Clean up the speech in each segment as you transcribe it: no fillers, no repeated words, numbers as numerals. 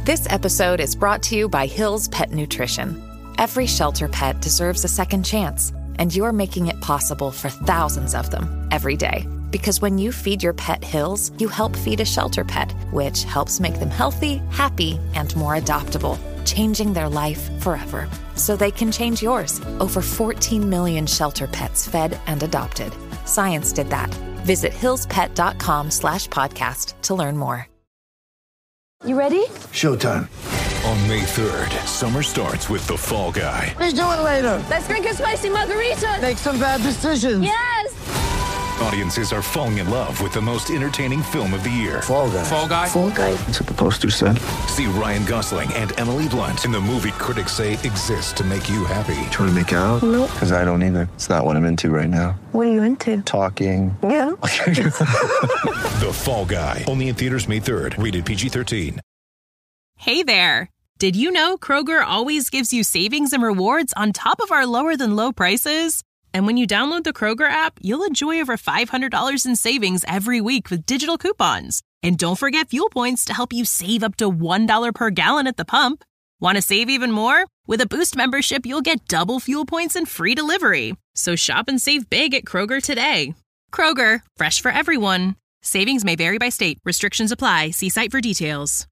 This episode is brought to you by Hill's Pet Nutrition. Every shelter pet deserves a second chance, and you're making it possible for thousands of them every day. Because when you feed your pet Hill's, you help feed a shelter pet, which helps make them healthy, happy, and more adoptable, changing their life forever. So they can change yours. Over 14 million shelter pets fed and adopted. Science did that. Visit hillspet.com/podcast to learn more. You ready? Showtime. On May 3rd, summer starts with The Fall Guy. Let's do it later. Let's drink a spicy margarita. Make some bad decisions. Yes! Audiences are falling in love with the most entertaining film of the year. Fall Guy. Fall Guy? Fall guy. That's what the poster said. See Ryan Gosling and Emily Blunt in the movie critics say exists to make you happy. Trying to make it out? Nope. Because I don't either. It's not what I'm into right now. What are you into? Talking. Yeah. The Fall Guy. Only in theaters May 3rd. Rated PG-13. Hey there. Did you know Kroger always gives you savings and rewards on top of our lower than low prices? And when you download the Kroger app, you'll enjoy over $500 in savings every week with digital coupons. And don't forget fuel points to help you save up to $1 per gallon at the pump. Want to save even more? With a Boost membership, you'll get double fuel points and free delivery. So shop and save big at Kroger today. Kroger, fresh for everyone. Savings may vary by state. Restrictions apply. See site for details.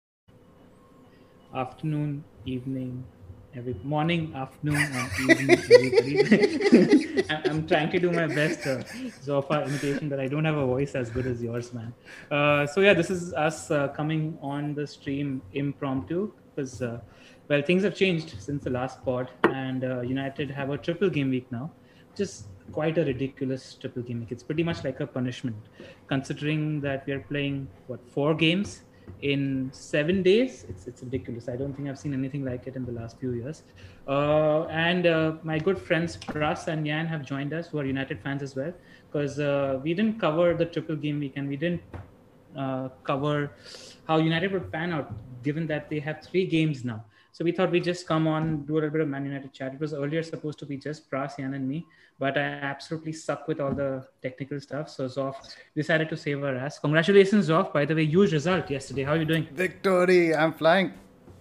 Afternoon, evening, morning, afternoon, and evening, everybody. I'm trying to do my best Zofa imitation, but I don't have a voice as good as yours, man. This is us coming on the stream impromptu because, things have changed since the last pod, and United have a triple game week now. Just quite a ridiculous triple game week. It's pretty much like a punishment, considering that we are playing, 4 games in 7 days. It's ridiculous. I don't think I've seen anything like it in the last few years. My good friends Pras and Yan have joined us, who are United fans as well, because we didn't cover the triple game week, and we didn't cover how United would pan out, given that they have 3 games now. So we thought we'd just come on, do a little bit of Man United chat. It was earlier supposed to be just Pras, Yan, and me, but I absolutely suck with all the technical stuff. So Zoff decided to save our ass. Congratulations, Zoff. By the way, huge result yesterday. How are you doing? Victory. I'm flying.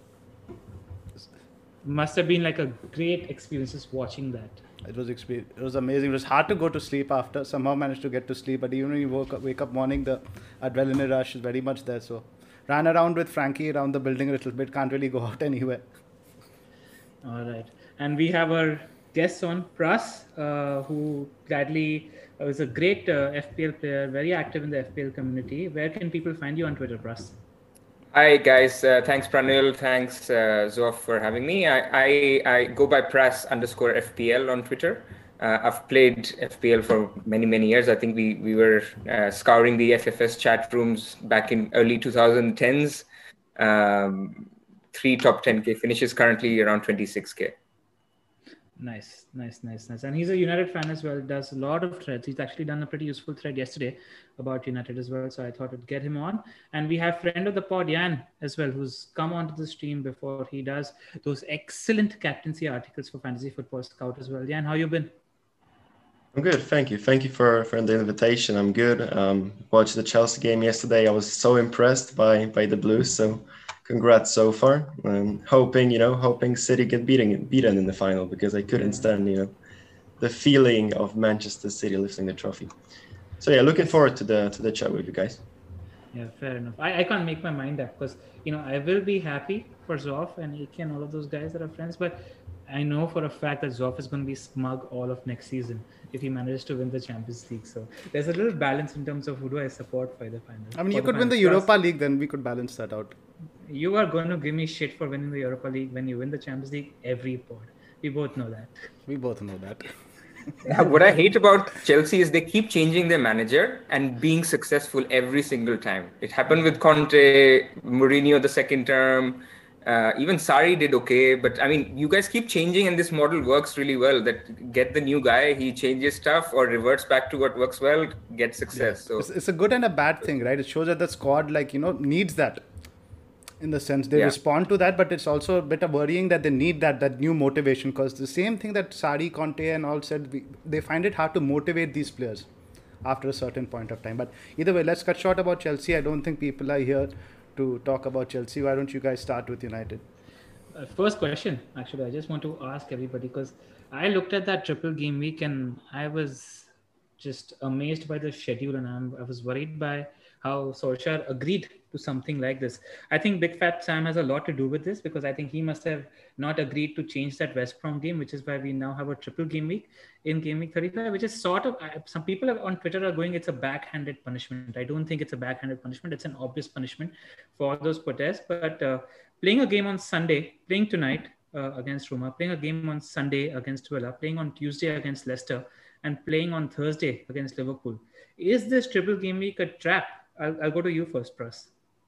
Must have been like a great experience just watching that. It was amazing. It was hard to go to sleep after. Somehow managed to get to sleep. But even when you wake up morning, the adrenaline rush is very much there. So ran around with Frankie around the building a little bit. Can't really go out anywhere. All right. And we have our guest on, Pras, who gladly is a great FPL player, very active in the FPL community. Where can people find you on Twitter, Pras? Hi guys, thanks Pranil, thanks Zoff for having me. I go by Pras_FPL on Twitter. I've played FPL for many years. I think we were scouring the FFS chat rooms back in early 2010s. 3 top 10k finishes, currently around 26k. Nice. And he's a United fan as well, does a lot of threads. He's actually done a pretty useful thread yesterday about United as well, so I thought I'd get him on. And we have friend of the pod, Yan, as well, who's come onto the stream before. He does those excellent captaincy articles for Fantasy Football Scout as well. Yan, how you been? I'm good, thank you. Thank you for the invitation. I'm good. Watched the Chelsea game yesterday. I was so impressed by the Blues, so congrats so far. Hoping City get beaten in the final, because I couldn't stand the feeling of Manchester City lifting the trophy. So yeah, looking forward to the chat with you guys. Yeah, fair enough. I can't make my mind up, because I will be happy for Zoff and AK and all of those guys that are friends, but I know for a fact that Zoff is going to be smug all of next season if he manages to win the Champions League. So there's a little balance in terms of who do I support for the final. I mean, you could win the Europa League, then we could balance that out. You are going to give me shit for winning the Europa League when you win the Champions League every pod. We both know that. Yeah, what I hate about Chelsea is they keep changing their manager and being successful every single time. It happened with Conte, Mourinho the second term. Even Sarri did okay, but I mean, you guys keep changing, and this model works really well. That get the new guy, he changes stuff or reverts back to what works well, get success. Yeah. So it's a good and a bad thing, right? It shows that the squad, needs that. In the sense they respond to that, but it's also a bit of worrying that they need that new motivation, because the same thing that Sarri, Conte and all said, they find it hard to motivate these players after a certain point of time. But either way, let's cut short about Chelsea. I don't think people are here to talk about Chelsea. Why don't you guys start with United? First question, actually, I just want to ask everybody because I looked at that triple game week and I was just amazed by the schedule, and I was worried by how Solskjaer agreed to something like this. I think Big Fat Sam has a lot to do with this because I think he must have not agreed to change that West Brom game, which is why we now have a triple game week in game week 35, which is sort of, some people on Twitter are going, it's a backhanded punishment. I don't think it's a backhanded punishment. It's an obvious punishment for those protests. But playing a game on Sunday, playing tonight against Roma, playing a game on Sunday against Villa, playing on Tuesday against Leicester, and playing on Thursday against Liverpool. Is this triple game week a trap? I'll go to you first, Pras.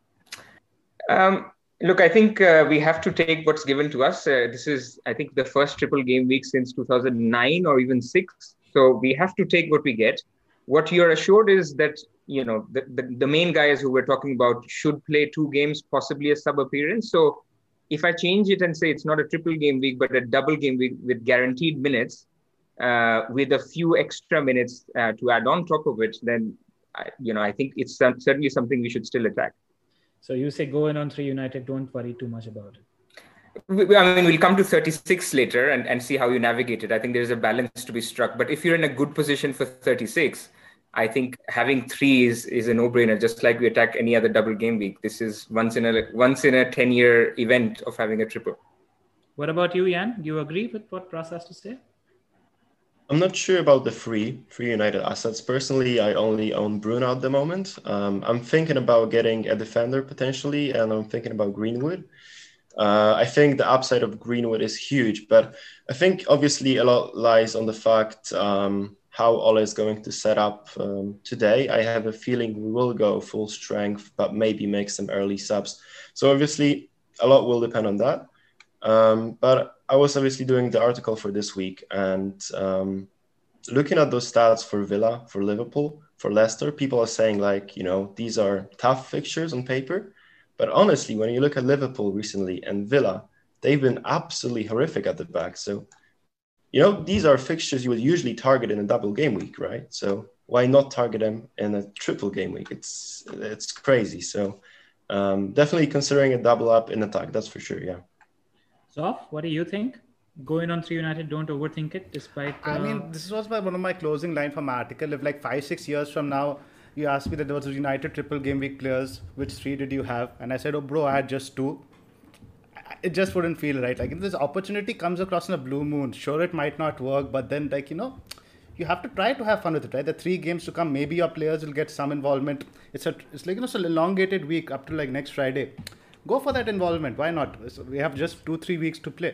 Look, I think we have to take what's given to us. This is, I think, the first triple game week since 2009 or even 6. So we have to take what we get. What you're assured is that, you know, the main guys who we're talking about should play 2 games, possibly a sub appearance. So if I change it and say it's not a triple game week, but a double game week with guaranteed minutes, with a few extra minutes to add on top of it, then, I think it's certainly something we should still attack. So you say go in on 3 United, don't worry too much about it. We'll come to 36 later and see how you navigate it. I think there's a balance to be struck. But if you're in a good position for 36, I think having 3 is a no-brainer, just like we attack any other double game week. This is once in a 10-year event of having a triple. What about you, Jan? Do you agree with what Pras has to say? I'm not sure about the free United assets. Personally, I only own Bruno at the moment. I'm thinking about getting a defender potentially, and I'm thinking about Greenwood. I think the upside of Greenwood is huge, but I think obviously a lot lies on the fact how Ole is going to set up today. I have a feeling we will go full strength, but maybe make some early subs. So obviously a lot will depend on that. But I was obviously doing the article for this week and looking at those stats for Villa, for Liverpool, for Leicester, people are saying like, these are tough fixtures on paper. But honestly, when you look at Liverpool recently and Villa, they've been absolutely horrific at the back. So, these are fixtures you would usually target in a double game week, right? So why not target them in a triple game week? It's crazy. So definitely considering a double up in attack, that's for sure, yeah. Zoff, what do you think? Going on 3 United, don't overthink it, despite... I mean, this was one of my closing line from my article. If like 5-6 years from now, you asked me that there was a United triple game week players, which 3 did you have? And I said, oh bro, I had just 2. It just wouldn't feel right. Like if this opportunity comes across in a blue moon, sure it might not work, but then you have to try to have fun with it, right? The 3 games to come, maybe your players will get some involvement. It's like it's an elongated week up to like next Friday. Go for that involvement. Why not? We have just 2-3 weeks to play.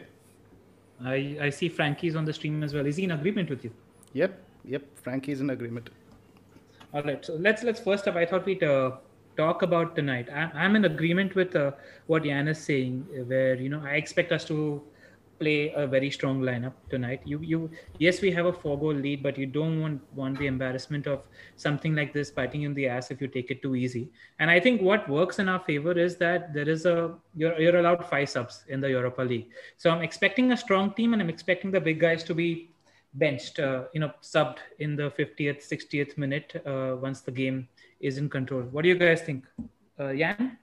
I see Frankie's on the stream as well. Is he in agreement with you? Yep. Frankie's in agreement. All right. So let's first up. I thought we'd talk about tonight. I'm in agreement with what Jan is saying, where I expect us to play a very strong lineup tonight. Yes, we have a 4-goal lead, but you don't want the embarrassment of something like this biting you in the ass if you take it too easy. And I think what works in our favor is that there is you're allowed 5 subs in the Europa League. So I'm expecting a strong team, and I'm expecting the big guys to be benched, subbed in the 50th, 60th minute once the game is in control. What do you guys think? Jan?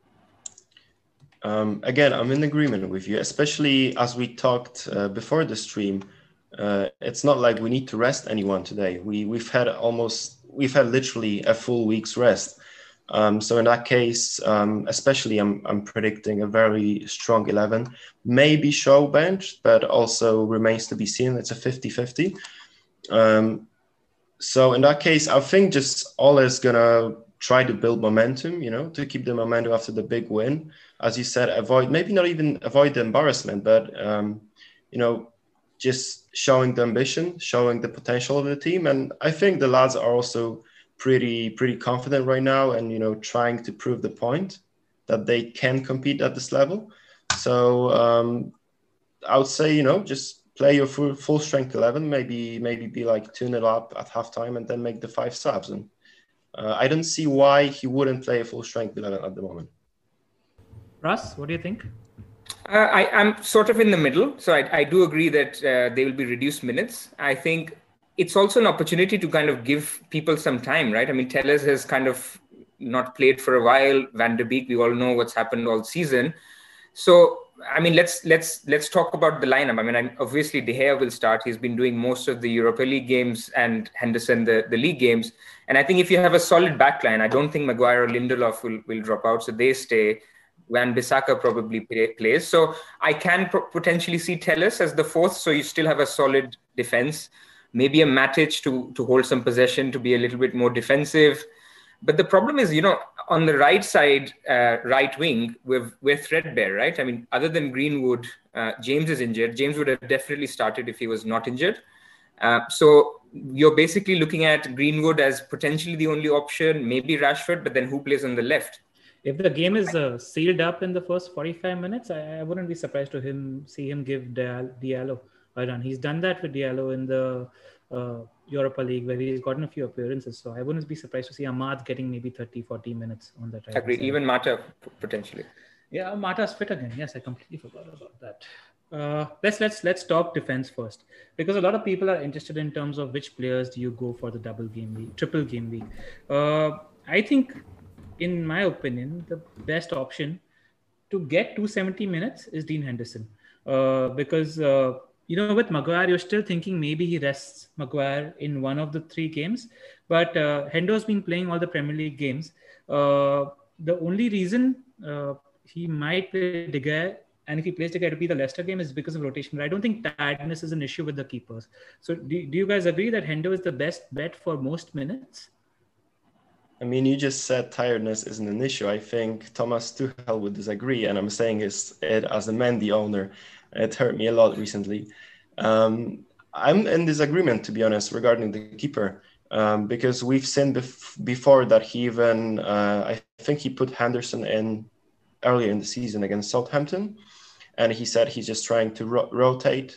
Again, I'm in agreement with you, especially as we talked before the stream. It's not like we need to rest anyone today. We've had literally a full week's rest. So in that case, especially I'm predicting a very strong 11, maybe Shaw benched, but also remains to be seen. It's a 50-50. So in that case, I think just Ole is gonna try to build momentum, to keep the momentum after the big win. As you said, maybe not even avoid the embarrassment, but, just showing the ambition, showing the potential of the team. And I think the lads are also pretty confident right now and, trying to prove the point that they can compete at this level. So I would say, just play your full strength 11, maybe be like 2-0 up at halftime and then make the 5 subs. And I don't see why he wouldn't play a full strength 11 at the moment. Russ, what do you think? I'm sort of in the middle. So I do agree that they will be reduced minutes. I think it's also an opportunity to kind of give people some time, right? I mean, Telles has kind of, not played for a while. Van de Beek, we all know what's happened all season. So, I mean, let's talk about the lineup. I mean, obviously De Gea will start. He's been doing most of the Europa League games, and Henderson the league games. And I think if you have a solid backline, I don't think Maguire or Lindelof will drop out, so they stay. Wan-Bissaka probably plays. So I can potentially see Telles as the fourth. So you still have a solid defense. Maybe a Matic to hold some possession, to be a little bit more defensive. But the problem is, on the right side, right wing, we're threadbare, right? I mean, other than Greenwood, James is injured. James would have definitely started if he was not injured. So you're basically looking at Greenwood as potentially the only option, maybe Rashford, but then who plays on the left? If the game is sealed up in the first 45 minutes, I wouldn't be surprised to see him give Diallo a run. He's done that with Diallo in the Europa League, where he's gotten a few appearances. So I wouldn't be surprised to see Ahmad getting maybe 30-40 minutes on that. Agreed. Even Mata potentially. Yeah, Mata's fit again. Yes, I completely forgot about that. Let's talk defense first, because a lot of people are interested in terms of which players do you go for the triple game week. I think, in my opinion, the best option to get 270 minutes is Dean Henderson, because with Maguire, you're still thinking maybe he rests Maguire in one of the 3 games, but Hendo's been playing all the Premier League games. The only reason he might play De Gea, and if he plays De Gea to be the Leicester game, is because of rotation. But I don't think tiredness is an issue with the keepers. So do you guys agree that Hendo is the best bet for most minutes? I mean, you just said tiredness isn't an issue. I think Thomas Tuchel would disagree, and I'm saying it as a Mendy owner. It hurt me a lot recently. I'm in disagreement, to be honest, regarding the keeper, because we've seen before that he even, I think he put Henderson in earlier in the season against Southampton, and he said he's just trying to rotate.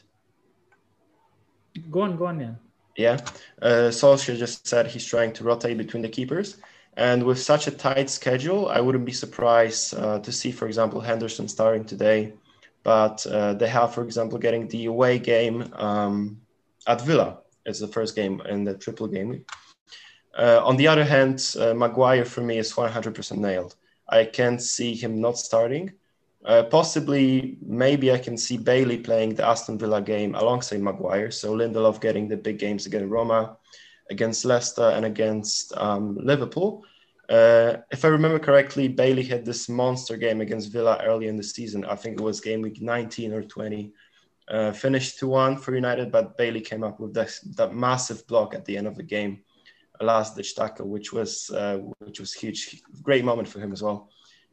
Go on, yeah. Yeah, Solskjaer just said he's trying to rotate between the keepers. And with such a tight schedule, I wouldn't be surprised to see, for example, Henderson starting today. But they have, for example, getting the away game at Villa. It's the first game in the triple game. On the other hand, Maguire for me is 100% nailed. I can't see him not starting. Possibly, maybe I can see Bailey playing the Aston Villa game alongside Maguire. So Lindelof getting the big games against Roma, against Leicester, and against Liverpool. If I remember correctly, Bailey had this monster game against Villa early in the season. I think it was game week 19 or 20. Finished 2-1 for United, but Bailey came up with that massive block at the end of the game, a last-ditch tackle, which was huge. Great moment for him as well.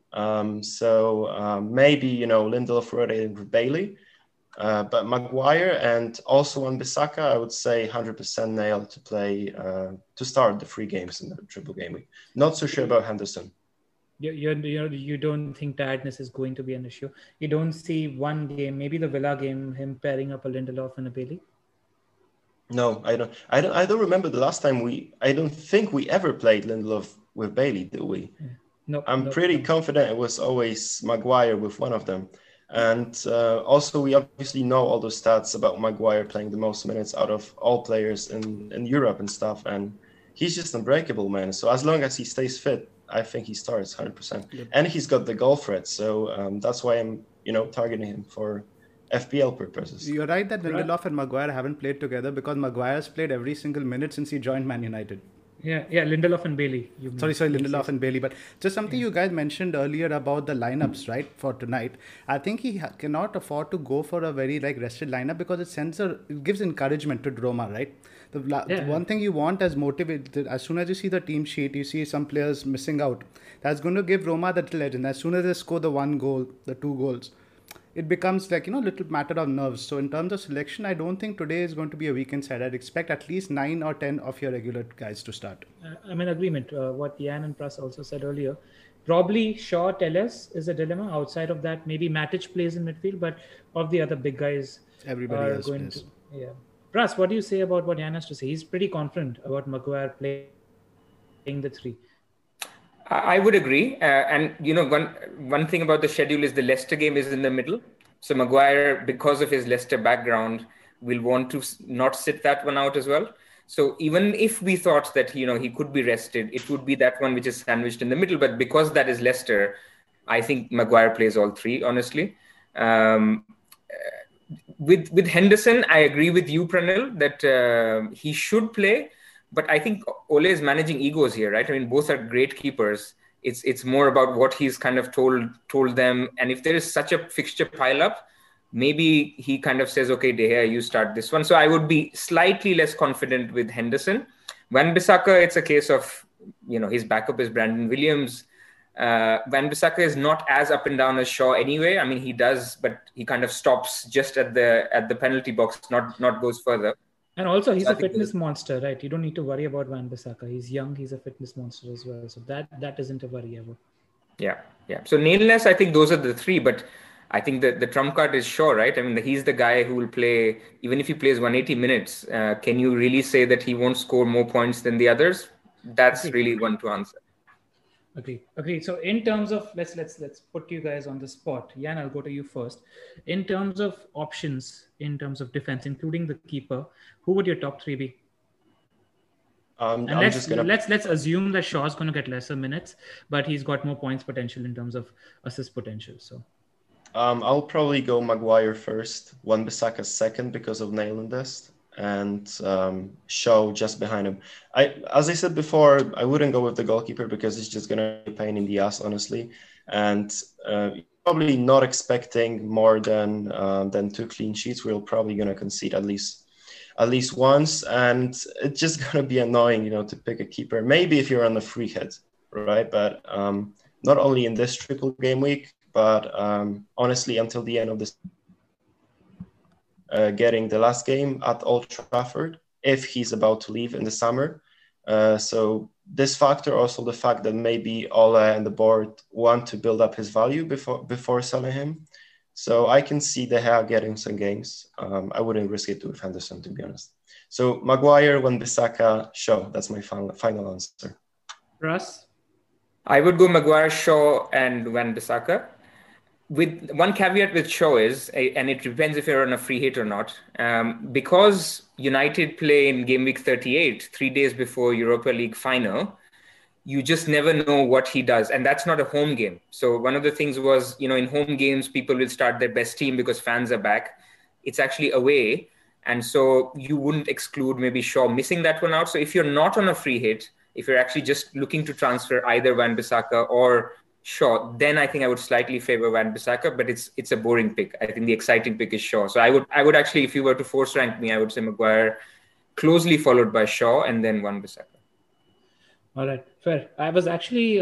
So maybe, Lindelof rotating for Bailey, but Maguire and also Wan-Bissaka, I would say 100% nailed to play, to start the 3 games in the triple game week. Not so sure about Henderson. You don't think tiredness is going to be an issue? You don't see one game, maybe the Villa game, him pairing up a Lindelof and a Bailey? No, I don't remember the last time I don't think we ever played Lindelof with Bailey, did we? Yeah. No, I'm pretty confident it was always Maguire with one of them. And also, we obviously know all the stats about Maguire playing the most minutes out of all players in Europe and stuff. And he's just unbreakable, man. So as long as he stays fit, I think he starts 100%. Yep. And he's got the goal threat. So that's why I'm, targeting him for FPL purposes. You're right that Lindelof and Maguire haven't played together because Maguire's played every single minute since he joined Man United. Yeah, Lindelof and Bailey. Sorry, Lindelof and Bailey. But just something you guys mentioned earlier about the lineups, right, for tonight. I think he cannot afford to go for a very rested lineup because it gives encouragement to Roma, right? The one thing you want as motivated, as soon as you see the team sheet, you see some players missing out. That's going to give Roma that little edge. And as soon as they score the 1 goal, the 2 goals, it becomes little matter of nerves. So in terms of selection, I don't think today is going to be a weekend side. I'd expect at least 9 or 10 of your regular guys to start. I'm in agreement. What Jan and Pras also said earlier. Probably Shaw, Telles is a dilemma. Outside of that, maybe Matic plays in midfield, but of the other big guys, everybody else going plays. Pras, what do you say about what Jan has to say? He's pretty confident about Maguire playing the 3. I would agree. And, one thing about the schedule is the Leicester game is in the middle. So Maguire, because of his Leicester background, will want to not sit that one out as well. So even if we thought that, he could be rested, it would be that one which is sandwiched in the middle. But because that is Leicester, I think Maguire plays all three, honestly. With Henderson, I agree with you, Pranil, that he should play. But I think Ole is managing egos here, right? I mean, both are great keepers. It's more about what he's kind of told them. And if there is such a fixture pile-up, maybe he kind of says, okay, De Gea, you start this one. So I would be slightly less confident with Henderson. Wan-Bissaka, it's a case of, his backup is Brandon Williams. Wan-Bissaka is not as up and down as Shaw anyway. I mean, he does, but he kind of stops just at the penalty box, not goes further. And also, he's a fitness monster, right? You don't need to worry about Wan-Bissaka. He's young. He's a fitness monster as well. So that isn't a worry ever. Yeah. So nailless, I think those are the three. But I think the trump card is Shaw, right? I mean, he's the guy who will play, even if he plays 180 minutes, can you really say that he won't score more points than the others? That's really one to answer. Agreed. So in terms of, let's put you guys on the spot. Jan, I'll go to you first. In terms of options, in terms of defense, including the keeper, who would your top three be? Let's assume that Shaw's going to get lesser minutes, but he's got more points potential in terms of assist potential. So I'll probably go Maguire first, Wan-Bissaka second because of nail and dust, and Shaw just behind him. As I said before, I wouldn't go with the goalkeeper because it's just going to be a pain in the ass, honestly. And probably not expecting more than 2 clean sheets. We're probably going to concede at least once, and it's just going to be annoying, to pick a keeper. Maybe if you're on a free hit, right? But not only in this triple game week, but honestly, until the end of this, getting the last game at Old Trafford, if he's about to leave in the summer. So this factor, also the fact that maybe Ole and the board want to build up his value before selling him. So I can see De Gea getting some games. I wouldn't risk it with Henderson, to be honest. So Maguire, Wan-Bissaka, Shaw. That's my final answer. Russ? I would go Maguire, Shaw, and Wan-Bissaka. With one caveat with Shaw is, and it depends if you're on a free hit or not, because United play in game week 38, 3 days before Europa League final, you just never know what he does. And that's not a home game. So one of the things was, in home games, people will start their best team because fans are back. It's actually away. And so you wouldn't exclude maybe Shaw missing that one out. So if you're not on a free hit, if you're actually just looking to transfer either Wan-Bissaka or Shaw, then I think I would slightly favor Wan-Bissaka, but it's a boring pick. I think the exciting pick is Shaw. So I would actually, if you were to force rank me, I would say Maguire, closely followed by Shaw, and then Wan-Bissaka. All right, fair. I was actually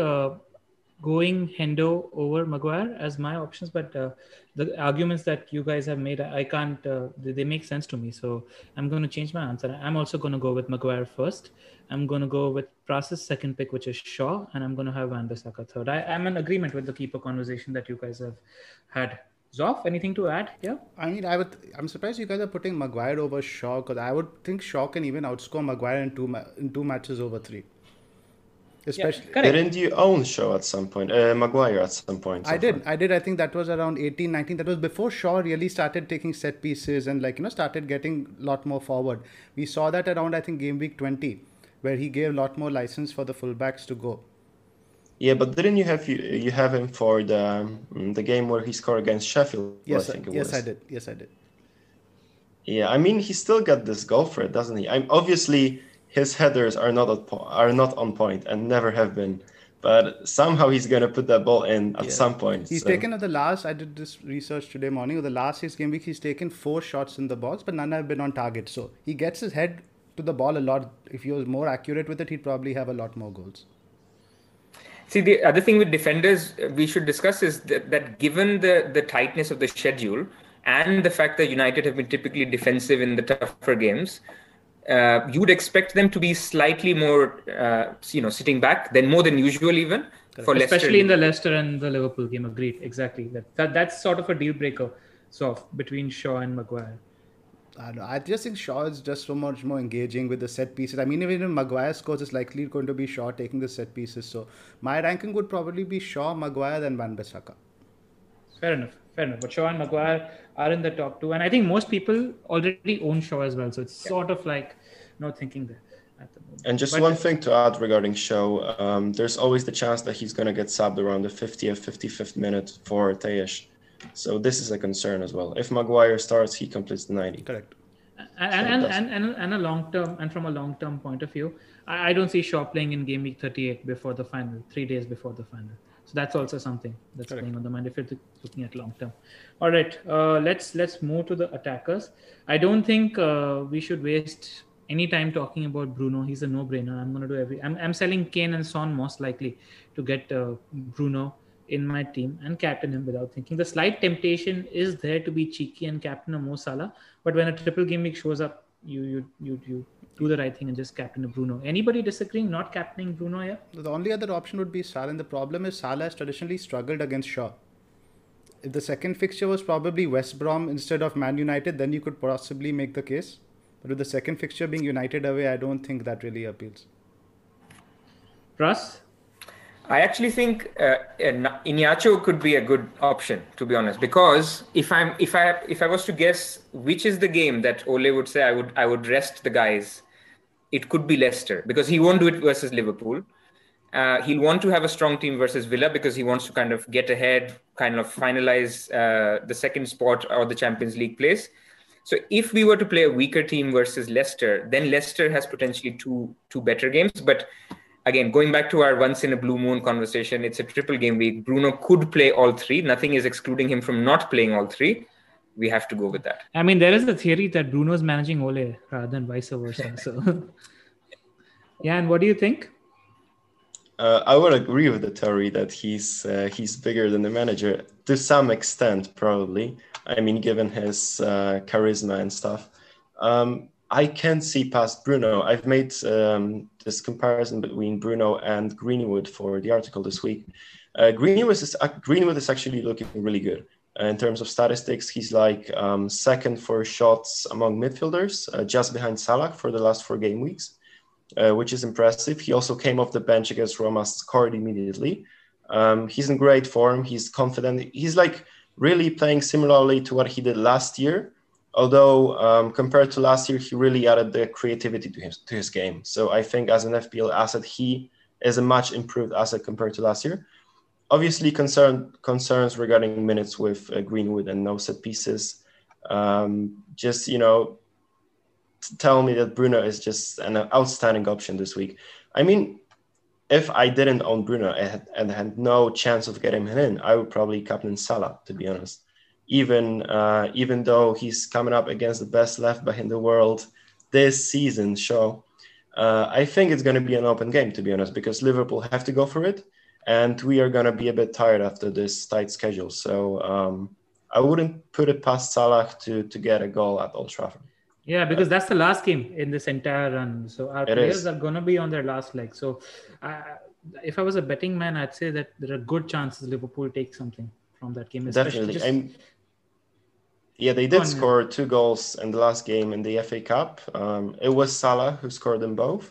going Hendo over Maguire as my options, but the arguments that you guys have made, I can't, they make sense to me. So I'm going to change my answer. I'm also going to go with Maguire first. I'm going to go with Pras's second pick, which is Shaw, and I'm going to have Wan-Bissaka third. I'm in agreement with the keeper conversation that you guys have had. Zoff, anything to add? Yeah. I mean, I'm surprised you guys are putting Maguire over Shaw, because I would think Shaw can even outscore Maguire in two matches over 3. Especially, didn't you own Shaw at some point? Maguire at some point? I did. I think that was around 18, 19. That was before Shaw really started taking set pieces and started getting a lot more forward. We saw that around, I think, game week 20, where he gave a lot more license for the fullbacks to go. Yeah, but didn't you have him for the game where he scored against Sheffield? Yes, I think yes, I did. Yes, I did. Yeah, I mean, he still got this goal for it, doesn't he? Obviously, his headers are not on point and never have been, but somehow he's going to put that ball in at some point. He's taken at the last, I did this research today morning, the last 6 game weeks, he's taken 4 shots in the box, but none have been on target. So he gets his head to the ball a lot. If he was more accurate with it, he'd probably have a lot more goals. See, the other thing with defenders we should discuss is that given the tightness of the schedule and the fact that United have been typically defensive in the tougher games, you would expect them to be slightly more, sitting back more than usual even. For especially Leicester. In the Leicester and the Liverpool game. Agreed, exactly. That's sort of a deal breaker, between Shaw and Maguire. I just think Shaw is just so much more engaging with the set pieces. I mean, even if Maguire scores, it's likely going to be Shaw taking the set pieces. So my ranking would probably be Shaw, Maguire, then Wan-Bissaka. Fair enough. But Shaw and Maguire are in the top 2. And I think most people already own Shaw as well. So it's sort of like not thinking there. at the moment. And just one thing to add regarding Shaw, there's always the chance that he's going to get subbed around the 50th, 55th minute for Tejas. So this is a concern as well. If Maguire starts, he completes the 90. Correct. And a long term, and from a long term point of view, I don't see Shaw playing in game week 38 before the final, 3 days before the final. So that's also something that's playing on the mind if you're looking at long term. All right, let's move to the attackers. I don't think we should waste any time talking about Bruno. He's a no-brainer. I'm going to do I'm selling Kane and Son most likely to get Bruno in my team and captain him without thinking. The slight temptation is there to be cheeky and captain a Mo Salah, but when a triple game week shows up, you do the right thing and just captain a Bruno. Anybody disagreeing not captaining Bruno here? The only other option would be Salah, and the problem is Salah has traditionally struggled against Shaw. If the second fixture was probably West Brom instead of Man United, then you could possibly make the case. But with the second fixture being United away, I don't think that really appeals. Russ? I actually think Iñárritu could be a good option, to be honest, because if I was to guess which is the game that Ole would say I would rest the guys, it could be Leicester, because he won't do it versus Liverpool. He'll want to have a strong team versus Villa because he wants to kind of get ahead, kind of finalize the second spot or the Champions League place. So if we were to play a weaker team versus Leicester, then Leicester has potentially two better games. But again, going back to our once in a blue moon conversation, it's a triple game week. Bruno could play all three. Nothing is excluding him from not playing all three. We have to go with that. I mean, there is the theory that Bruno is managing Ole rather than vice versa. So, yeah, and what do you think? I would agree with the theory that he's bigger than the manager to some extent, probably. I mean, given his charisma and stuff. I can see past Bruno. I've made this comparison between Bruno and Greenwood for the article this week. Greenwood is actually looking really good. In terms of statistics, he's like second for shots among midfielders, just behind Salah for the last 4 game weeks, which is impressive. He also came off the bench against Roma, scored immediately. He's in great form. He's confident. He's like really playing similarly to what he did last year. Although compared to last year, he really added the creativity to his game. So I think as an FPL asset, he is a much improved asset compared to last year. Obviously, concerns regarding minutes with Greenwood and no set pieces. Just, tell me that Bruno is just an outstanding option this week. I mean, if I didn't own Bruno and had no chance of getting him in, I would probably captain Salah, to be honest. Even though he's coming up against the best left back in the world this season, I think it's going to be an open game, to be honest, because Liverpool have to go for it, and we are going to be a bit tired after this tight schedule. So I wouldn't put it past Salah to get a goal at Old Trafford. Yeah, because that's the last game in this entire run. So our players are going to be on their last leg. So if I was a betting man, I'd say that there are good chances Liverpool take something from that game. Definitely. Yeah, they did score 2 goals in the last game in the FA Cup. It was Salah who scored them both.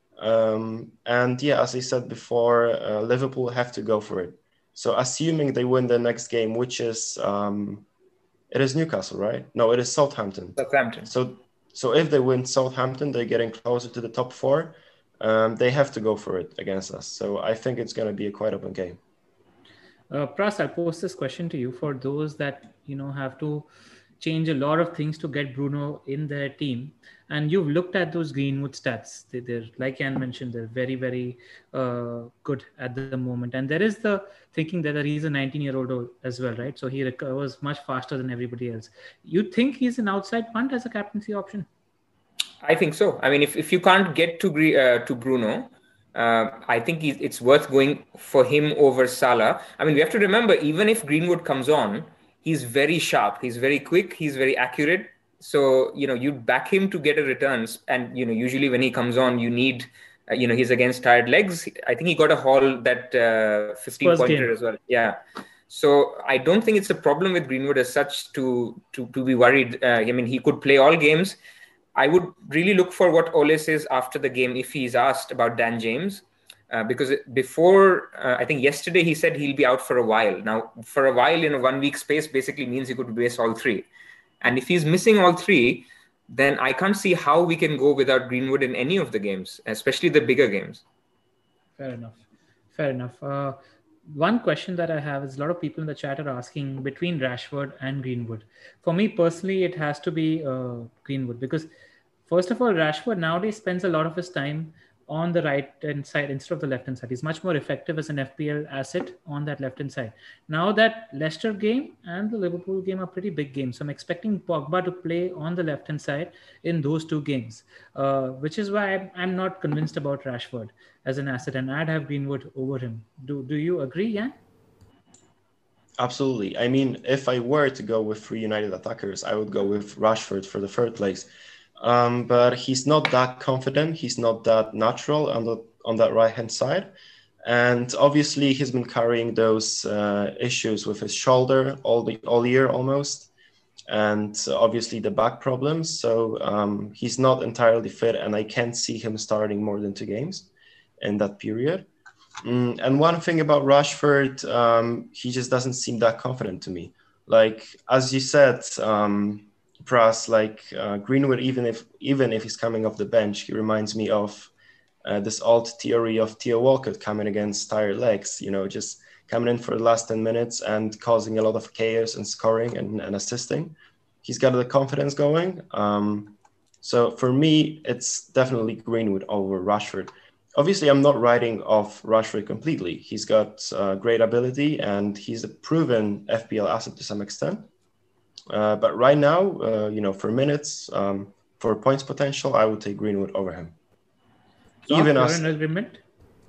And yeah, as I said before, Liverpool have to go for it. So assuming they win the next game, which is, it is Newcastle, right? No, it is Southampton. So if they win Southampton, they're getting closer to the top 4. They have to go for it against us. So I think it's going to be a quite open game. Pras, I'll post this question to you for those that have to change a lot of things to get Bruno in their team, and you've looked at those Greenwood stats. They're like Jan mentioned, they're very, very good at the moment. And there is the thinking that he's a 19-year-old as well, right? So he recovers much faster than everybody else. You think he's an outside punt as a captaincy option? I think so. I mean, if you can't get to Bruno, I think it's worth going for him over Salah. I mean, we have to remember, even if Greenwood comes on, he's very sharp. He's very quick. He's very accurate. So, you'd back him to get a returns. And, usually when he comes on, you need, he's against tired legs. I think he got a haul that 15-pointer as well. Yeah. So I don't think it's a problem with Greenwood as such to be worried. I mean, he could play all games. I would really look for what Ole says after the game if he's asked about Dan James. Because before, I think yesterday he said he'll be out for a while. Now, for a while in a 1 week space basically means he could miss all 3. And if he's missing all 3, then I can't see how we can go without Greenwood in any of the games, especially the bigger games. Fair enough. One question that I have is a lot of people in the chat are asking between Rashford and Greenwood. For me personally, it has to be Greenwood because, first of all, Rashford nowadays spends a lot of his time on the right-hand side instead of the left-hand side. He's much more effective as an FPL asset on that left-hand side. Now that Leicester game and the Liverpool game are pretty big games, so I'm expecting Pogba to play on the left-hand side in those two games, which is why I'm not convinced about Rashford as an asset, and I'd have Greenwood over him. Do you agree, Jan? Absolutely. I mean, if I were to go with 3 United attackers, I would go with Rashford for the third place. But he's not that confident. He's not that natural on that right-hand side. And obviously, he's been carrying those issues with his shoulder all year almost. And obviously, the back problems. So he's not entirely fit, and I can't see him starting more than 2 games in that period. And one thing about Rashford, he just doesn't seem that confident to me. Like, as you said, Pras, like Greenwood, even if he's coming off the bench, he reminds me of this old theory of Theo Walcott coming against tired legs, just coming in for the last 10 minutes and causing a lot of chaos and scoring and assisting. He's got the confidence going. So for me, it's definitely Greenwood over Rashford. Obviously, I'm not writing off Rashford completely. He's got great ability and he's a proven FPL asset to some extent. But right now, for minutes, for points potential, I would take Greenwood over him. So even as an agreement.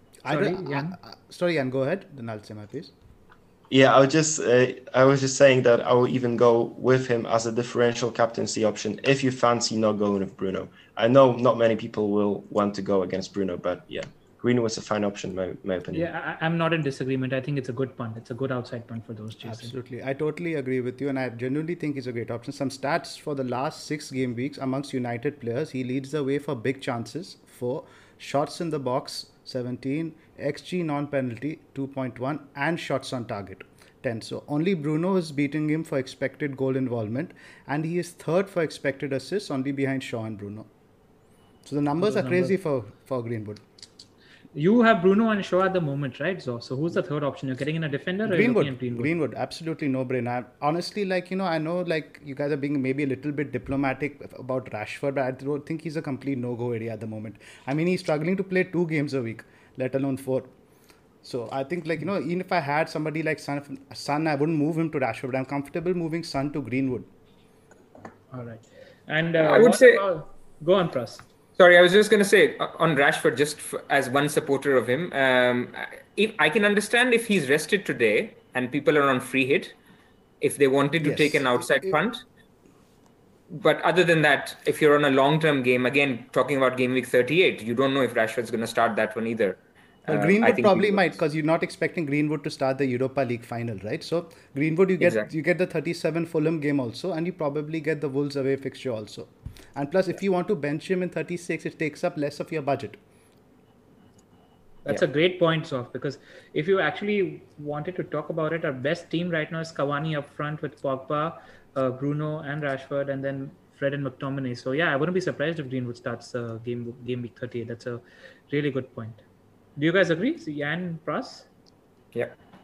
Sorry, Jan, go ahead. Then I'll say my piece. Yeah, I was just saying that I will even go with him as a differential captaincy option if you fancy not going with Bruno. I know not many people will want to go against Bruno, but yeah, Greenwood's a fine option, my opinion. Yeah, I'm not in disagreement. I think it's a good punt. It's a good outside punt for those Jason. Absolutely. I totally agree with you, and I genuinely think he's a great option. Some stats for the last 6 game weeks amongst United players, he leads the way for big chances, 4, shots in the box, 17, XG non-penalty, 2.1, and shots on target, 10. So only Bruno is beating him for expected goal involvement, and he is third for expected assists, only behind Shaw and Bruno. So the numbers are crazy for Greenwood. You have Bruno and Shaw at the moment, right? So who's the third option? You're getting in a defender? Greenwood, absolutely no brainer. Honestly, I know you guys are being maybe a little bit diplomatic about Rashford, but I don't think he's a complete no-go area at the moment. I mean, he's struggling to play 2 games a week, let alone 4. So I think even if I had somebody like Son, I wouldn't move him to Rashford, but I'm comfortable moving Son to Greenwood. All right. And I would say... Go on, Pras. Sorry, I was just going to say on Rashford, just as one supporter of him, if I can understand if he's rested today and people are on free hit, if they wanted to take an outside punt. But other than that, if you're on a long-term game, again, talking about game week 38, you don't know if Rashford's going to start that one either. Well, Greenwood probably might, because you're not expecting Greenwood to start the Europa League final, right? So Greenwood, you get the 37 Fulham game also, and you probably get the Wolves away fixture also. And plus, if you want to bench him in 36, it takes up less of your budget. That's a great point, Zoff, because if you actually wanted to talk about it, our best team right now is Cavani up front with Pogba, Bruno and Rashford, and then Fred and McTominay. So yeah, I wouldn't be surprised if Greenwood starts game week 38. That's a really good point. Do you guys agree? So Jan, Pras? Yeah.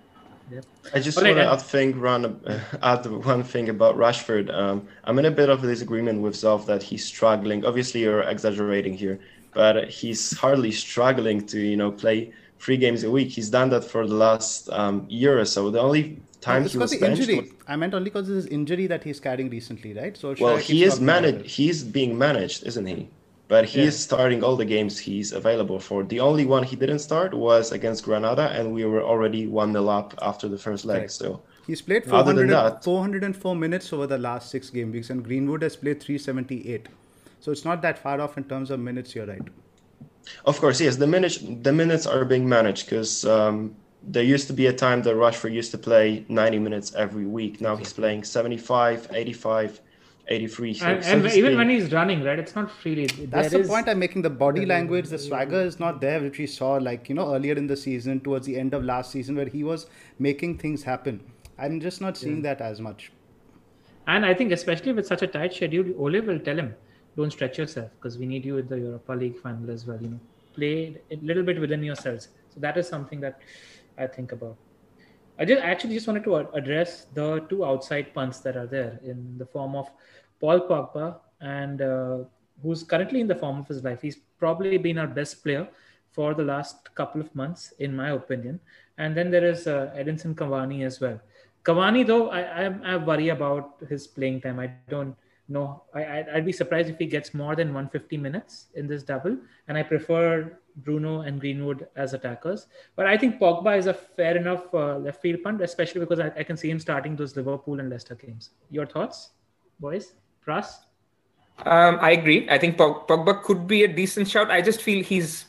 I just want to add one thing about Rashford. I'm in a bit of a disagreement with Zoff that he's struggling. Obviously, you're exaggerating here, but he's hardly struggling to play 3 games a week. He's done that for the last year or so. The only time he was benched I meant only because of his injury that he's carrying recently, right? So he's being managed, isn't he? But he is starting all the games he's available for. The only one he didn't start was against Granada, and we were already 1-0 up after the first leg. So he's played 404 minutes over the last 6 game weeks, and Greenwood has played 378. So it's not that far off in terms of minutes. You're right. Of course, yes. The minutes are being managed because there used to be a time that Rashford used to play 90 minutes every week. Now he's playing 75, 85. 83. And even when he's running, right, it's not freely. That's the point I'm making. The body language, the swagger is not there, which we saw earlier in the season, towards the end of last season, where he was making things happen. I'm just not seeing that as much. And I think especially with such a tight schedule, Ole will tell him, don't stretch yourself because we need you in the Europa League final as well. Play a little bit within yourselves. So that is something that I think about. I just wanted to address the two outside punts that are there in the form of Paul Pogba and who's currently in the form of his life. He's probably been our best player for the last couple of months, in my opinion. And then there is Edinson Cavani as well. Cavani, though, I worry about his playing time. I don't know. I'd be surprised if he gets more than 150 minutes in this double. And I prefer Bruno and Greenwood as attackers. But I think Pogba is a fair enough left field punt, especially because I can see him starting those Liverpool and Leicester games. Your thoughts, boys? Pras? I agree. I think Pogba could be a decent shout. I just feel he's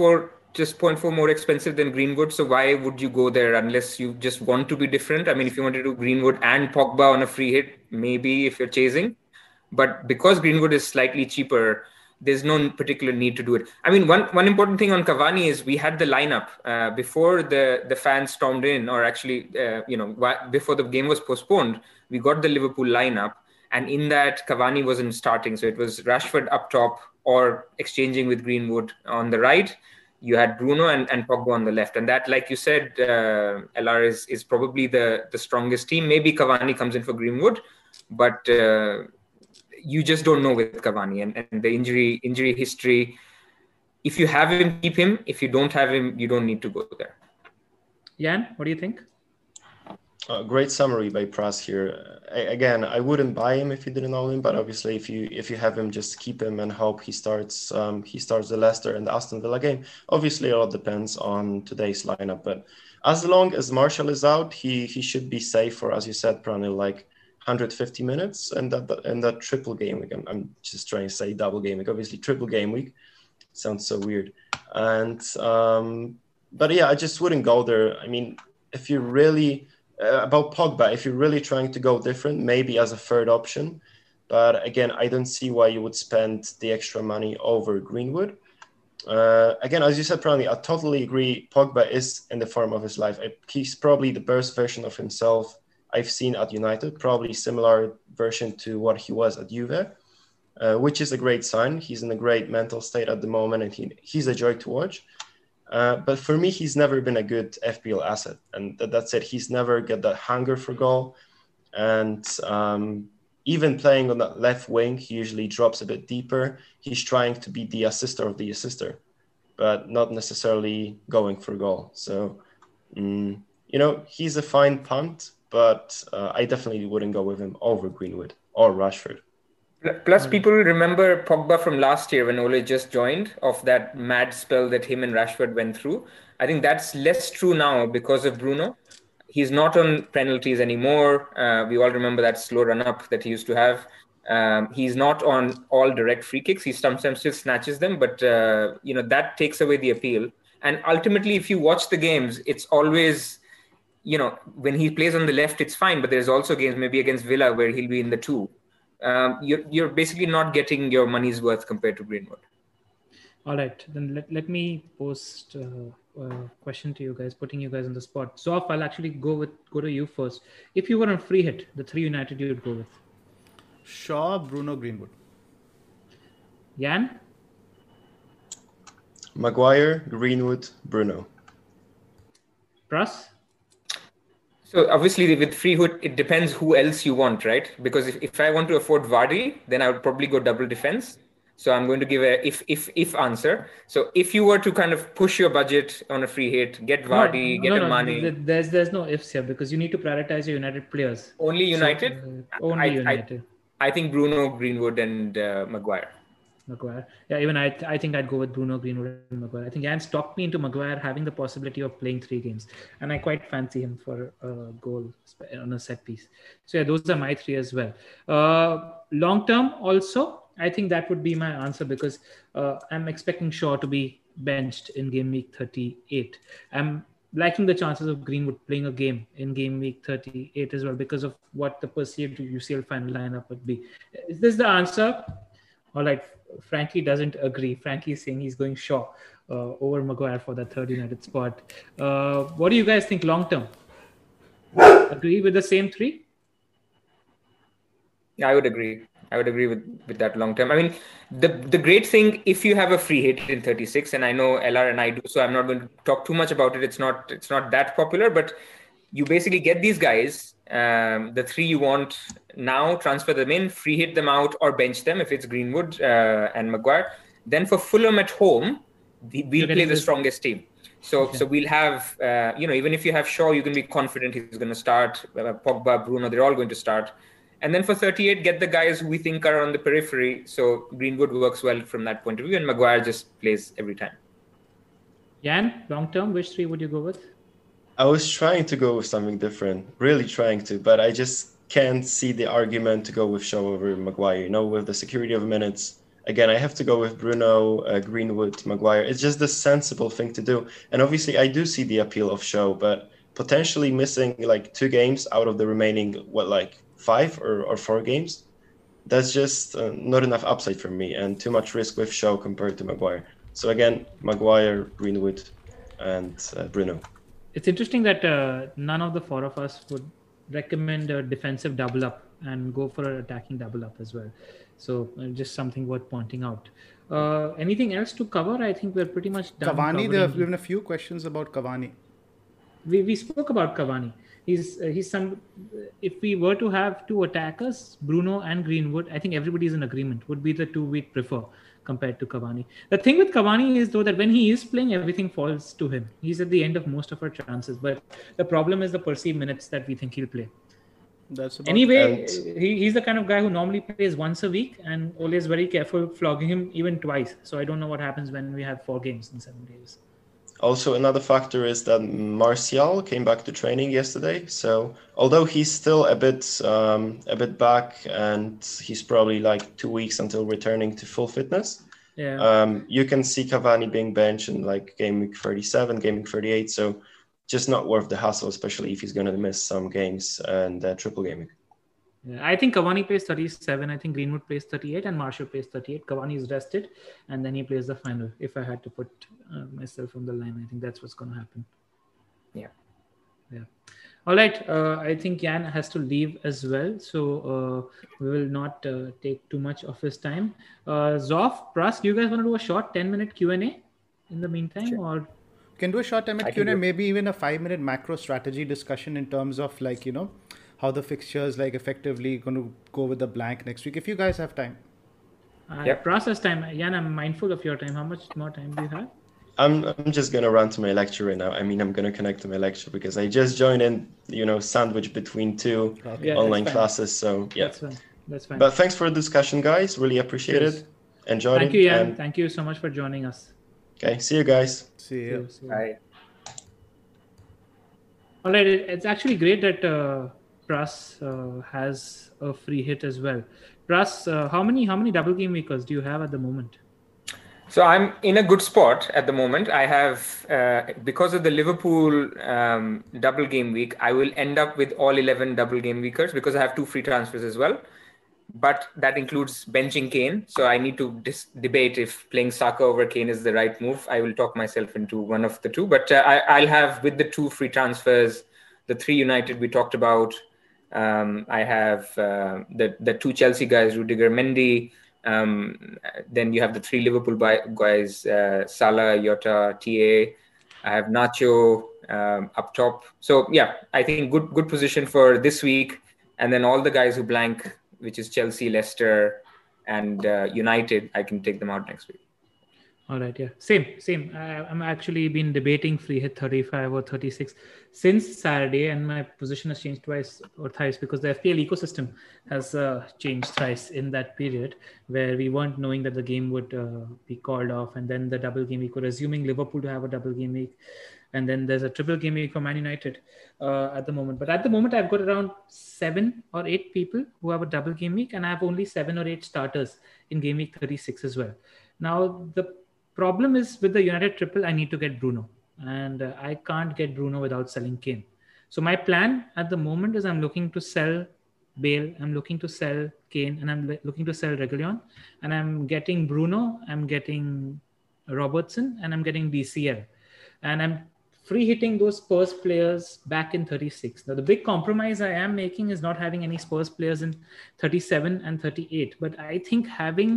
0.4 more expensive than Greenwood. So why would you go there unless you just want to be different? I mean, if you want to do Greenwood and Pogba on a free hit, maybe if you're chasing. But because Greenwood is slightly cheaper, there's no particular need to do it. I mean, one important thing on Cavani is we had the lineup before the fans stormed in, or actually, before the game was postponed, we got the Liverpool lineup. And in that, Cavani wasn't starting. So it was Rashford up top or exchanging with Greenwood on the right. You had Bruno and Pogba on the left. And that, like you said, LR is probably the strongest team. Maybe Cavani comes in for Greenwood. But you just don't know with Cavani and the injury history. If you have him, keep him. If you don't have him, you don't need to go there. Jan, what do you think? Great summary by Pras here. Again, I wouldn't buy him if you didn't own him, but obviously if you have him, just keep him and hope he starts the Leicester and the Aston Villa game. Obviously, it all depends on today's lineup, but as long as Martial is out, he should be safe for, as you said, Pranil, like 150 minutes and that triple game week. I'm just trying to say double game week. Obviously, triple game week sounds so weird. And but yeah, I just wouldn't go there. I mean, if you really about Pogba, if you're really trying to go different, maybe as a third option. But again, I don't see why you would spend the extra money over Greenwood. Again, as you said, Pranil, I totally agree. Pogba is in the form of his life. He's probably the best version of himself I've seen at United, probably similar version to what he was at Juve, which is a great sign. He's in a great mental state at the moment, and he's a joy to watch. But for me, he's never been a good FPL asset. And that's it. He's never got that hunger for goal. And even playing on that left wing, he usually drops a bit deeper. He's trying to be the assister of the assister, but not necessarily going for goal. So, he's a fine punt, but I definitely wouldn't go with him over Greenwood or Rashford. Plus, people remember Pogba from last year when Ole just joined, of that mad spell that him and Rashford went through. I think that's less true now because of Bruno. He's not on penalties anymore. We all remember that slow run-up that he used to have. He's not on all direct free kicks. He sometimes still snatches them, but that takes away the appeal. And ultimately, if you watch the games, it's always, when he plays on the left, it's fine. But there's also games, maybe against Villa, where he'll be in the 2. You're basically not getting your money's worth compared to Greenwood. All right, then let me post a question to you guys, putting you guys on the spot. Zoff, I'll actually go to you first. If you were on free hit, the 3 United you would go with? Shaw, Bruno, Greenwood. Jan? Maguire, Greenwood, Bruno. Pras? So obviously with free hit, it depends who else you want, right? Because if I want to afford Vardy, then I would probably go double defense. So I'm going to give a if answer. So if you were to kind of push your budget on a free hit, get Vardy, get money. There's no ifs here because you need to prioritize your United players. Only United? Only United. I think Bruno, Greenwood and Maguire. Maguire. Yeah, even I think I'd go with Bruno, Greenwood and Maguire. I think Jan's talked me into Maguire having the possibility of playing 3 games. And I quite fancy him for a goal on a set piece. So yeah, those are my 3 as well. Long term also, I think that would be my answer because I'm expecting Shaw to be benched in game week 38. I'm liking the chances of Greenwood playing a game in game week 38 as well because of what the perceived UCL final lineup would be. Is this the answer? All right. Frankie doesn't agree. Frankie is saying he's going Shaw over Maguire for the 3rd United spot. What do you guys think long term? Agree with the same 3? Yeah, I would agree. I would agree with that long term. I mean, the great thing, if you have a free hit in 36, and I know LR and I do, so I'm not going to talk too much about it. It's not that popular, but you basically get these guys, the three you want now, transfer them in, free hit them out, or bench them if it's Greenwood and Maguire. Then for Fulham at home, we'll play the strongest team. So we'll have, even if you have Shaw, you can be confident he's going to start. Pogba, Bruno, they're all going to start. And then for 38, get the guys who we think are on the periphery. So Greenwood works well from that point of view, and Maguire just plays every time. Jan, long term, which three would you go with? I was trying to go with something different, really trying to, but I just can't see the argument to go with Shaw over Maguire. With the security of minutes. Again, I have to go with Bruno, Greenwood, Maguire. It's just the sensible thing to do. And obviously, I do see the appeal of Shaw, but potentially missing 2 games out of the remaining, 5 or 4 games, that's just not enough upside for me and too much risk with Shaw compared to Maguire. So again, Maguire, Greenwood, and Bruno. It's interesting that none of the 4 of us would recommend a defensive double up and go for an attacking double up as well. So just something worth pointing out. Anything else to cover? I think we're pretty much done. Cavani, there have been a few questions about Cavani. We spoke about Cavani. He's some. If we were to have 2 attackers, Bruno and Greenwood, I think everybody's in agreement, would be the 2 we'd prefer compared to Cavani. The thing with Cavani is, though, that when he is playing, everything falls to him. He's at the end of most of our chances, but the problem is the perceived minutes that we think he'll play. Anyway, he's the kind of guy who normally plays once a week, and Ole is very careful flogging him even twice. So I don't know what happens when we have 4 games in 7 days. Also, another factor is that Martial came back to training yesterday. So although he's still a bit back, and he's probably 2 weeks until returning to full fitness, you can see Cavani being benched in game week 37, game week 38. So just not worth the hassle, especially if he's going to miss some games and triple game week. Yeah, I think Cavani plays 37. I think Greenwood plays 38 and Martial plays 38. Cavani is rested, and then he plays the final. If I had to put myself on the line, I think that's what's going to happen. Yeah. All right. I think Jan has to leave as well, so we will not take too much of his time. Zoff, Pras, do you guys want to do a short 10-minute Q&A in the meantime, Sure. or? Can do a short 10-minute Q&A, maybe even a 5-minute macro strategy discussion in terms of how the fixtures effectively going to go with the blank next week, if you guys have time. Process time. Jan, I'm mindful of your time. How much more time do you have? I'm just going to run to my lecture right now. I mean, I'm going to connect to my lecture because I just joined in, sandwiched between 2 online classes. So yeah, that's fine. But thanks for the discussion, guys. Really appreciate it. Enjoyed it. Thank you, Jan. Thank you so much for joining us. Okay, see you guys. See you. Bye. All right, it's actually great that Pras has a free hit as well. Pras, how many double game weekers do you have at the moment? So I'm in a good spot at the moment. I have, because of the Liverpool double game week, I will end up with all 11 double game weekers because I have 2 free transfers as well. But that includes benching Kane. So I need to debate if playing Saka over Kane is the right move. I will talk myself into one of the 2. But I'll have, with the 2 free transfers, the 3 United we talked about. I have the 2 Chelsea guys, Rudiger, Mendy. Then you have the 3 Liverpool guys, Salah, Jota, TA. I have Nacho up top. So yeah, I think good position for this week. And then all the guys who blank, which is Chelsea, Leicester, and United, I can take them out next week. All right, yeah. Same. I'm actually been debating free hit 35 or 36 since Saturday, and my position has changed twice or thrice because the FPL ecosystem has changed thrice in that period where we weren't knowing that the game would be called off, and then the double game week, we're assuming Liverpool to have a double game week. And then there's a triple game week for Man United at the moment. But at the moment, I've got around 7 or 8 people who have a double game week, and I have only 7 or 8 starters in game week 36 as well. Now, the problem is with the United triple, I need to get Bruno. And I can't get Bruno without selling Kane. So my plan at the moment is I'm looking to sell Bale, I'm looking to sell Kane, and I'm looking to sell Reguilon. And I'm getting Bruno, I'm getting Robertson, and I'm getting DCL. And I'm free hitting those Spurs players back in 36. Now, the big compromise I am making is not having any Spurs players in 37 and 38. But I think having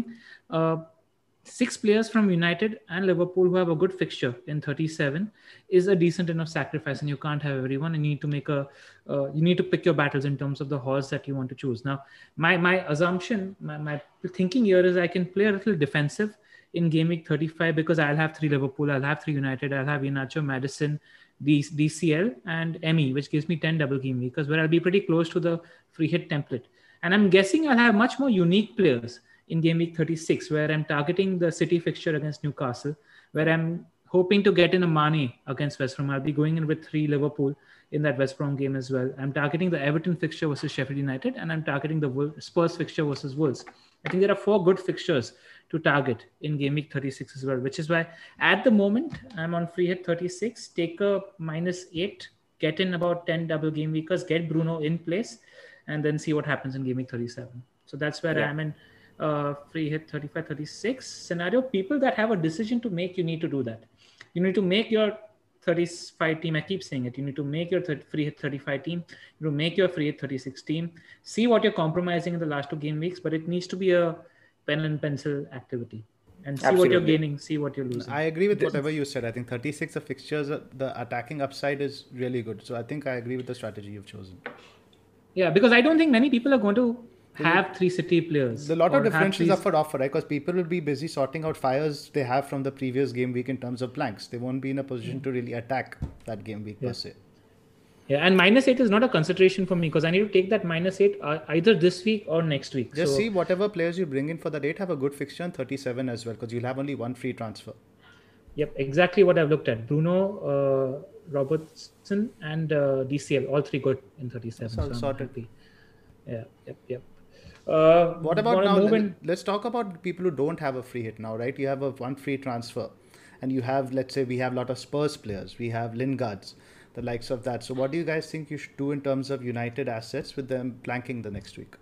6 players from United and Liverpool who have a good fixture in 37 is a decent enough sacrifice, and you can't have everyone. And you need to make you need to pick your battles in terms of the horse that you want to choose. Now, my assumption, my thinking here is I can play a little defensive in game week 35 because I'll have 3 Liverpool, I'll have 3 United, I'll have Iheanacho, Maddison, DCL, and Emmy, which gives me 10 double game weeks, where I'll be pretty close to the free hit template. And I'm guessing I'll have much more unique players in game week 36, where I'm targeting the City fixture against Newcastle, where I'm hoping to get in a Mane against West Brom. I'll be going in with 3 Liverpool in that West Brom game as well. I'm targeting the Everton fixture versus Sheffield United, and I'm targeting the Spurs fixture versus Wolves. I think there are 4 good fixtures to target in game week 36 as well, which is why at the moment I'm on free hit 36, take a -8, get in about 10 double game weekers, get Bruno in place, and then see what happens in game week 37. So that's where I am in free hit 35, 36 scenario. People that have a decision to make, you need to do that. You need to make your 35 team. I keep saying it. You need to make your free hit 35 team. You need to make your free hit 36 team. See what you're compromising in the last 2 game weeks, but it needs to be a pen and pencil activity, and see what you're gaining, see what you're losing. I agree with whatever you said. I think 36 of fixtures, the attacking upside is really good. So I think I agree with the strategy you've chosen. Yeah, because I don't think many people are going to have 3 City players. A lot of differentials are for offer, right? Because people will be busy sorting out fires they have from the previous game week in terms of blanks. They won't be in a position to really attack that game week per se. Yeah, and -8 is not a consideration for me because I need to take that -8 either this week or next week. Just see whatever players you bring in for the date have a good fixture on 37 as well, because you'll have only 1 free transfer. Yep, exactly what I've looked at. Bruno, Robertson, and DCL, all 3 good in 37. So sorted. Yeah, yep. What about now? Let's talk about people who don't have a free hit now, right? You have a 1 free transfer, and you have, let's say, we have a lot of Spurs players. We have Lingards, the likes of that. So what do you guys think you should do in terms of United assets with them planking the next week?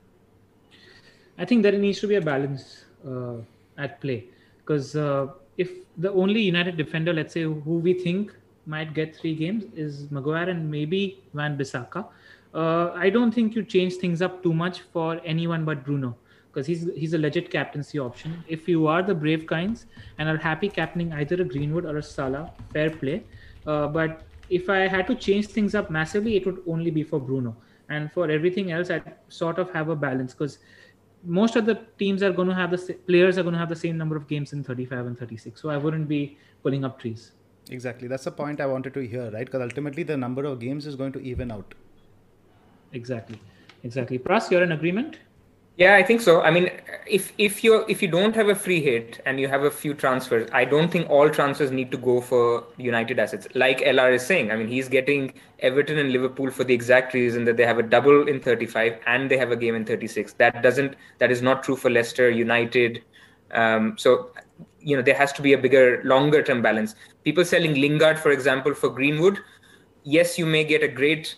I think there needs to be a balance at play, because if the only United defender, let's say, who we think might get 3 games is Maguire and maybe Wan-Bissaka, I don't think you change things up too much for anyone but Bruno, because he's a legit captaincy option. If you are the brave kinds and are happy captaining either a Greenwood or a Salah, fair play. But if I had to change things up massively, it would only be for Bruno. And for everything else, I'd sort of have a balance, because most of the teams are going to have players are going to have the same number of games in 35 and 36. So I wouldn't be pulling up trees. Exactly. That's the point I wanted to hear, right? Because ultimately the number of games is going to even out. Exactly. Pras, you're in agreement? Yeah, I think so. I mean, if you don't have a free hit and you have a few transfers, I don't think all transfers need to go for United assets. Like LR is saying, I mean, he's getting Everton and Liverpool for the exact reason that they have a double in 35 and they have a game in 36. That is not true for Leicester United. So, there has to be a bigger, longer term balance. People selling Lingard, for example, for Greenwood. Yes, you may get a great,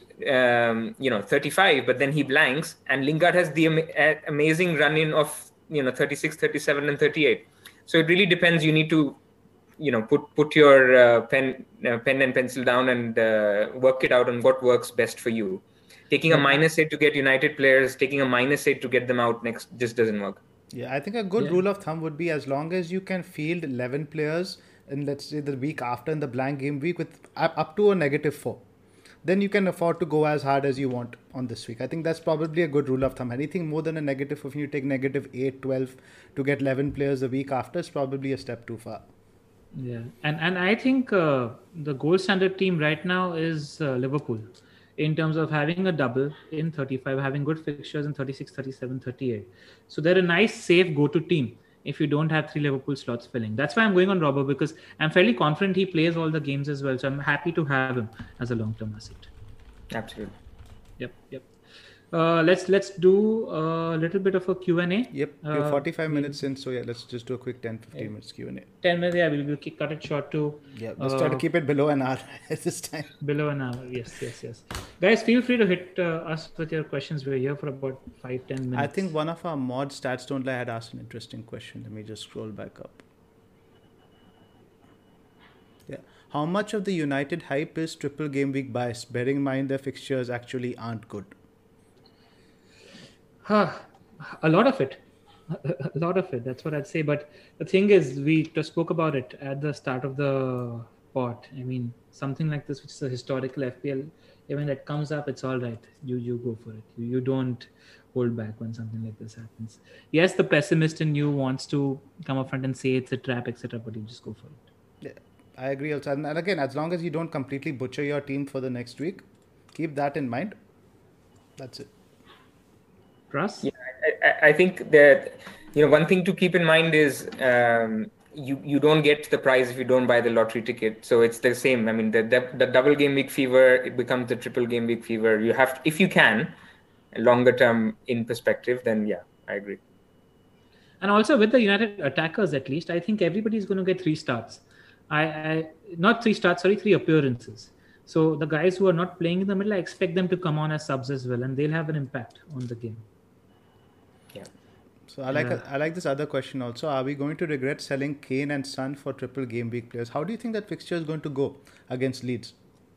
35, but then he blanks, and Lingard has the amazing run-in of, 36, 37, and 38. So it really depends. You need to, put your pen and pencil down and work it out on what works best for you. Taking a -8 to get United players, taking a -8 to get them out next just doesn't work. Yeah, I think a good rule of thumb would be, as long as you can field 11 players in, let's say, the week after in the blank game week with up to a -4, then you can afford to go as hard as you want on this week. I think that's probably a good rule of thumb. Anything more than a negative, if you take -8, 12 to get 11 players the week after, is probably a step too far. Yeah, and I think the gold standard team right now is Liverpool, in terms of having a double in 35, having good fixtures in 36, 37, 38. So they're a nice, safe go-to team if you don't have 3 Liverpool slots filling. That's why I'm going on Robbo, because I'm fairly confident he plays all the games as well. So I'm happy to have him as a long-term asset. Absolutely. Yep. Let's do a little bit of a Q&A. Yep, we're 45 minutes in, so let's just do a quick 10-15 minutes Q&A. 10 minutes, yeah, we'll cut it short to... Yeah, let's try to keep it below an hour at this time. Below an hour, yes. Guys, feel free to hit us with your questions. We're here for about 5-10 minutes. I think one of our mods, Stats Don't Lie, had asked an interesting question. Let me just scroll back up. Yeah. how much of the United hype is triple game week bias, bearing in mind their fixtures actually aren't good? A lot of it. A lot of it. That's what I'd say. But the thing is, we just spoke about it at the start of the pod. I mean, something like this, which is a historical FPL, when that comes up, it's all right. You go for it. You don't hold back when something like this happens. Yes, the pessimist in you wants to come up front and say it's a trap, etc. But you just go for it. Yeah, I agree also. And again, as long as you don't completely butcher your team for the next week, keep that in mind. That's it. Russ? Yeah, I think that one thing to keep in mind is you don't get the prize if you don't buy the lottery ticket. So it's the same. I mean, the double game week fever, it becomes the triple game week fever. You have to, if you can, longer term in perspective, then yeah, I agree. And also with the United attackers, at least, I think everybody's going to get 3 starts. Not 3 starts, sorry, 3 appearances. So the guys who are not playing in the middle, I expect them to come on as subs as well, and they'll have an impact on the game. Yeah. So I like this other question also. Are we going to regret selling Kane and Son for triple game week players? How do you think that fixture is going to go against Leeds?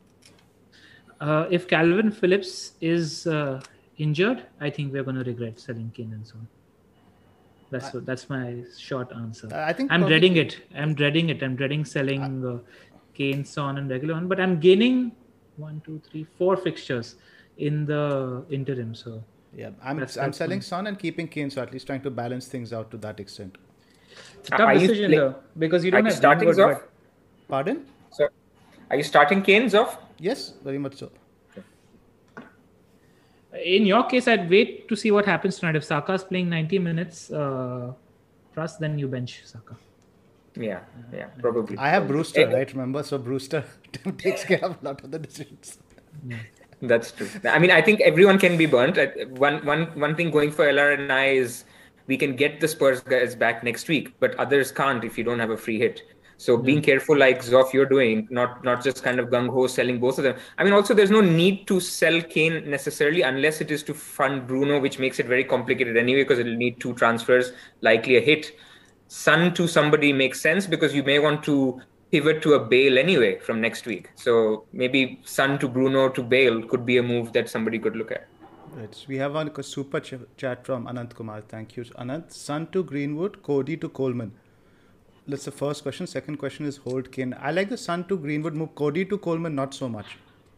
If Calvin Phillips is injured, I think we're going to regret selling Kane and Son. That's my short answer. I think I'm dreading it. I'm dreading selling Kane, Son, and regular one. But I'm gaining 4 fixtures in the interim. So yeah, I'm selling Son and keeping Kane. So at least trying to balance things out to that extent. It's a tough decision though, because you don't have starting off. Pardon? So, are you starting Kane's off? Yes, very much so. In your case, I'd wait to see what happens tonight. If Saka's playing 90 minutes, plus then you bench Saka. Yeah, probably. I have Brewster, right? Remember, so Brewster takes care of a lot of the decisions. Yeah. That's true. I mean, I think everyone can be burnt. One thing going for LR and I is we can get the Spurs guys back next week, but others can't if you don't have a free hit. So being careful, like Zoff, you're doing, not just kind of gung-ho selling both of them. I mean, also there's no need to sell Kane necessarily unless it is to fund Bruno, which makes it very complicated anyway because it'll need 2 transfers, likely a hit. Son to somebody makes sense because you may want to pivot to a Bale anyway from next week. So maybe Son to Bruno to Bale could be a move that somebody could look at. Right. We have a super chat from Anant Kumar. Thank you, Anant. Son to Greenwood, Cody to Coleman. That's the first question. Second question is hold Kane. I like the Son to Greenwood move. Cody to Coleman, not so much.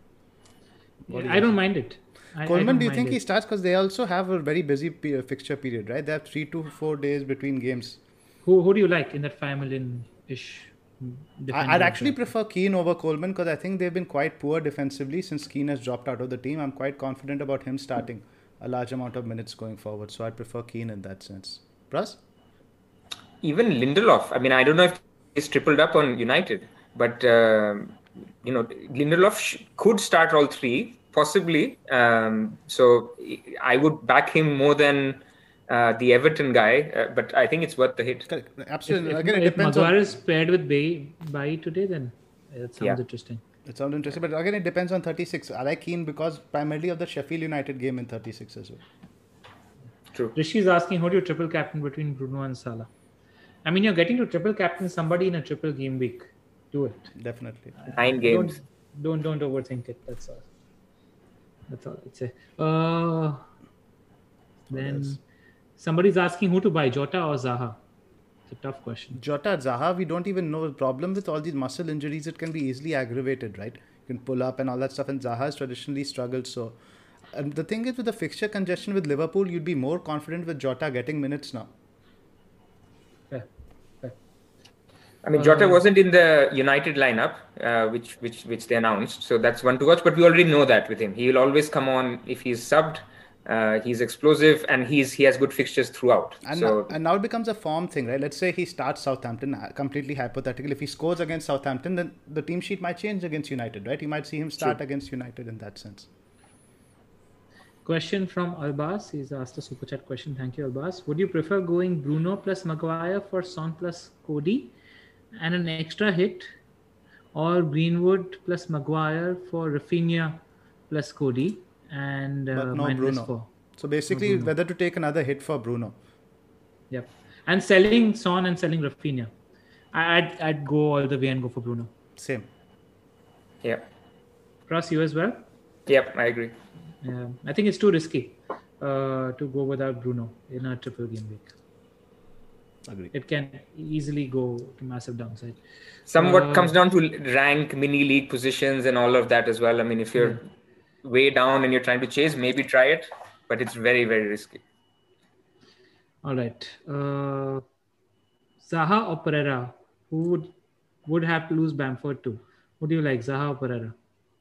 I don't mind it. Coleman, do you think he starts? Because they also have a very busy fixture period, right? They have 3 to 4 days between games. Who do you like in that 5 million-ish? I'd actually prefer Keane over Coleman because I think they've been quite poor defensively since Keane has dropped out of the team. I'm quite confident about him starting a large amount of minutes going forward. So I'd prefer Keane in that sense. Pras? Even Lindelof. I mean, I don't know if he's tripled up on United, but Lindelof could start all 3, possibly. So I would back him more than the Everton guy, but I think it's worth the hit. Absolutely. If Maguire is paired with Bailly today, then it sounds interesting. It sounds interesting, but again, it depends on 36. I like Keane because primarily of the Sheffield United game in 36 as well. True. Rishi is asking, who do you triple captain between Bruno and Salah? I mean, you're getting to triple captain somebody in a triple game week. Do it. Definitely. 9 games. Don't overthink it. That's all I'd say. Then somebody's asking who to buy, Jota or Zaha. It's a tough question. Jota, Zaha, we don't even know. The problem with all these muscle injuries, it can be easily aggravated, right? You can pull up and all that stuff, and Zaha has traditionally struggled. So, and the thing is, with the fixture congestion with Liverpool, you'd be more confident with Jota getting minutes now. Fair. I mean, Jota wasn't in the United lineup, which they announced. So that's one to watch. But we already know that with him. He will always come on if he's subbed. He's explosive and he has good fixtures throughout. And now it becomes a form thing, right? Let's say he starts Southampton, completely hypothetical. If he scores against Southampton, then the team sheet might change against United, right? You might see him start against United in that sense. Question from Albas. He's asked a super chat question. Thank you, Albas. Would you prefer going Bruno plus Maguire for Son plus Cody and an extra hit, or Greenwood plus Maguire for Rafinha plus Cody and no Bruno? 4. So basically, whether to take another hit for Bruno. Yep. And selling Son and selling Rafinha. I'd go all the way and go for Bruno. Same. Yeah. Cross, you as well? Yep, I agree. Yeah, I think it's too risky to go without Bruno in a triple game week. Agree. It can easily go to massive downside. Somewhat comes down to rank, mini league positions, and all of that as well. I mean, if you're way down and you're trying to chase, maybe try it, but it's very, very risky. All right. Zaha or Pereira? Who would have to lose Bamford to? Who do you like, Zaha or Pereira?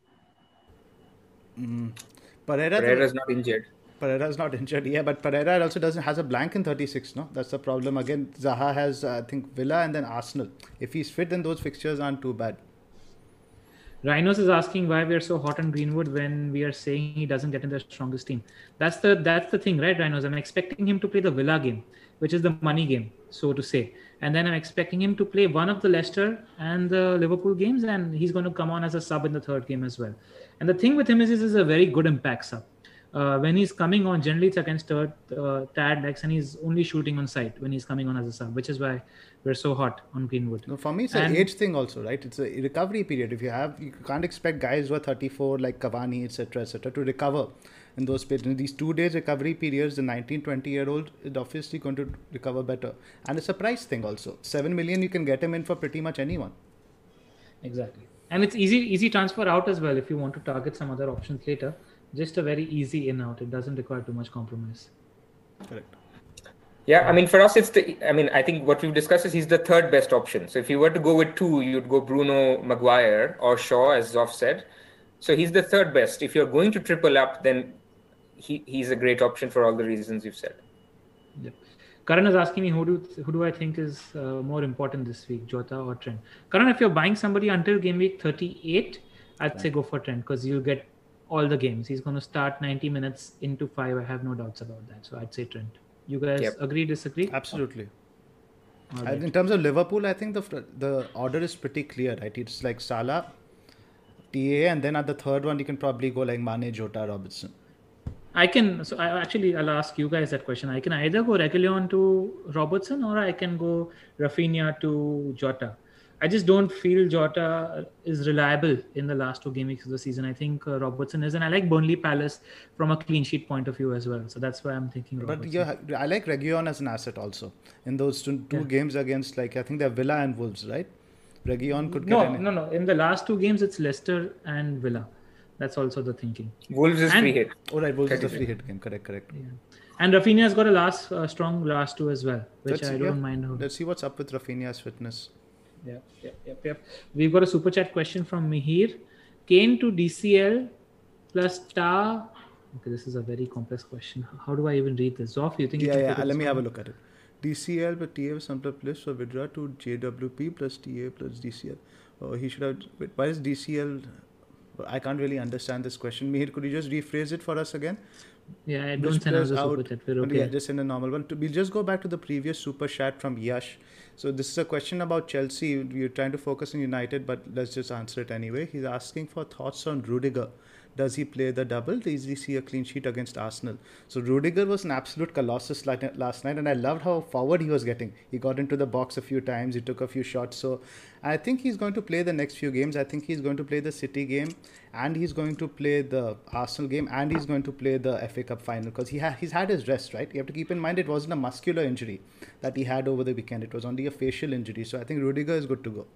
Pereira's not injured. Pereira's not injured, yeah, but Pereira also has a blank in 36, no? That's the problem. Again, Zaha has, I think, Villa and then Arsenal. If he's fit, then those fixtures aren't too bad. Rhinos is asking why we are so hot on Greenwood when we are saying he doesn't get in the strongest team. That's the thing, right, Rhinos? I'm expecting him to play the Villa game, which is the money game, so to say. And then I'm expecting him to play one of the Leicester and the Liverpool games, and he's going to come on as a sub in the third game as well. And the thing with him is he's a very good impact sub. When he's coming on, generally it's against Tad legs, and he's only shooting on sight when he's coming on as a sub, which is why we're so hot on Greenwood. No, for me, it's an age thing also, right? It's a recovery period. If you can't expect guys who are 34 like Cavani, etc., to recover in those periods. In these 2 days recovery periods, the 19, 20-year-old is obviously going to recover better. And it's a price thing also. 7 million, you can get him in for pretty much anyone. Exactly. And it's easy transfer out as well if you want to target some other options later. Just a very easy in out. It doesn't require too much compromise. Correct. Yeah, I mean, for us, I think what we've discussed is he's the third best option. So if you were to go with two, you'd go Bruno, Maguire, or Shaw, as Zoff said. So he's the third best. If you're going to triple up, then he's a great option for all the reasons you've said. Yep. Karan is asking me who do I think is more important this week, Jota or Trent? Karan, if you're buying somebody until game week 38, I'd say go for Trent because you'll get all the games. He's going to start 90 minutes into 5. I have no doubts about that. So I'd say Trent. You guys agree, disagree? Absolutely. Right. In terms of Liverpool, I think the order is pretty clear, right? It's like Salah, TA, and then at the third one, you can probably go like Mane, Jota, Robertson. I'll ask you guys that question. I can either go Reguilon to Robertson or I can go Rafinha to Jota. I just don't feel Jota is reliable in the last 2 game weeks of the season. I think Robertson is, and I like Burnley Palace from a clean sheet point of view as well. So that's why I'm thinking Robertson. But I like Reguilon as an asset also. In those two games against, like, I think they're Villa and Wolves, right? Reguilon could get No. In the last 2 games, it's Leicester and Villa. That's also the thinking. Wolves is free hit. Oh, right. Wolves is the free hit game. Correct. Yeah. And Rafinha's got a strong last 2 as well, which I don't mind. Let's see what's up with Rafinha's fitness. Yep. We've got a super chat question from Mihir. Kane to DCL plus Star. Okay, this is a very complex question. How do I even read this? Zoff, you think? Let me have a look at it. DCL with TA with some plus or withdraw to JWP plus TA plus DCL. He should have. Why is DCL? I can't really understand this question. Mihir, could you just rephrase it for us again? Yeah, I don't send us a super chat. We're okay. Yeah, just send a normal one. We'll just go back to the previous super chat from Yash. So this is a question about Chelsea. We're trying to focus on United, but let's just answer it anyway. He's asking for thoughts on Rudiger. Does he play the double? Does he see a clean sheet against Arsenal? So Rudiger was an absolute colossus last night, and I loved how forward he was getting. He got into the box a few times. He took a few shots. So I think he's going to play the next few games. I think he's going to play the City game, and he's going to play the Arsenal game, and he's going to play the FA Cup final because he's had his rest, right? You have to keep in mind it wasn't a muscular injury that he had over the weekend. It was only a facial injury. So I think Rudiger is good to go.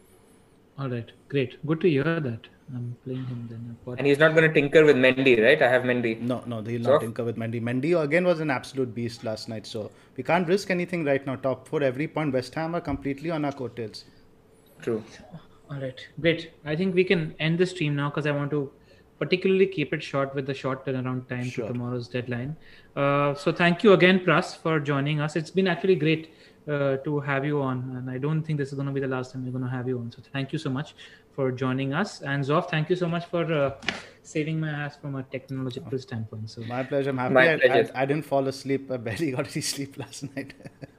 All right, great. Good to hear that. I'm playing him then. And he's not going to tinker with Mendy, right? I have Mendy. No, he'll not tinker with Mendy. Mendy again was an absolute beast last night. So we can't risk anything right now. Top 4 every point. West Ham are completely on our coattails. True. All right, great. I think we can end the stream now because I want to particularly keep it short with the short turnaround time to tomorrow's deadline. So thank you again, Pras, for joining us. It's been actually great to have you on, and I don't think this is going to be the last time we're going to have you on. So thank you so much for joining us. And Zoff, thank you so much for saving my ass from a technological standpoint. So my pleasure. I'm happy. I didn't fall asleep. I barely got any sleep last night.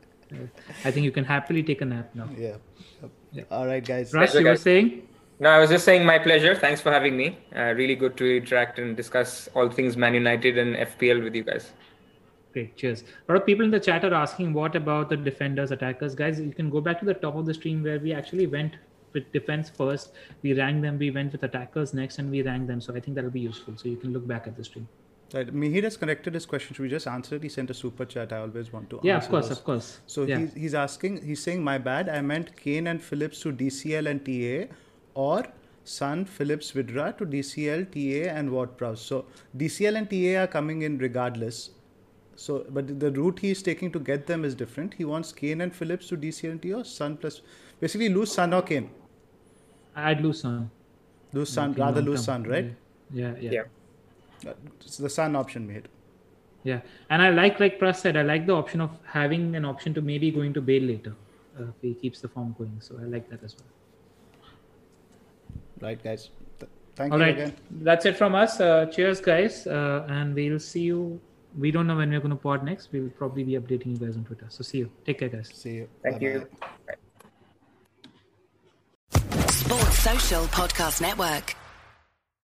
I think you can happily take a nap now. Yeah. All right, guys. Rush, you were saying? No, I was just saying my pleasure. Thanks for having me. Really good to interact and discuss all things Man United and FPL with you guys. Great, cheers. A lot of people in the chat are asking what about the defenders, attackers. Guys, you can go back to the top of the stream where we actually went with defense first. We ranked them. We went with attackers next, and we ranked them. So I think that'll be useful. So you can look back at the stream. Right. Mihir has corrected his question. Should we just answer it? He sent a super chat. I always want to answer. Yeah, of those. course. So he's asking. He's saying, my bad. I meant Kane and Phillips to DCL and TA, or Son, Phillips, Vidra to DCL, TA, and Ward-Prowse. So DCL and TA are coming in regardless. So, but the route he's taking to get them is different. He wants Kane and Phillips to DCL and TA, or Son plus. Basically, lose Son or Kane. I'd lose Son. Lose Son, rather lose Son, right? Yeah. It's the Son option we hit. Yeah, and I like Pras said, I like the option of having an option to maybe going to Bale later if he keeps the form going. So I like that as well. Right, guys. Thank you again. That's it from us. Cheers, guys. And we'll see you. We don't know when we're going to pod next. We'll probably be updating you guys on Twitter. So see you. Take care, guys. See you. Thank you. Sports Social Podcast Network.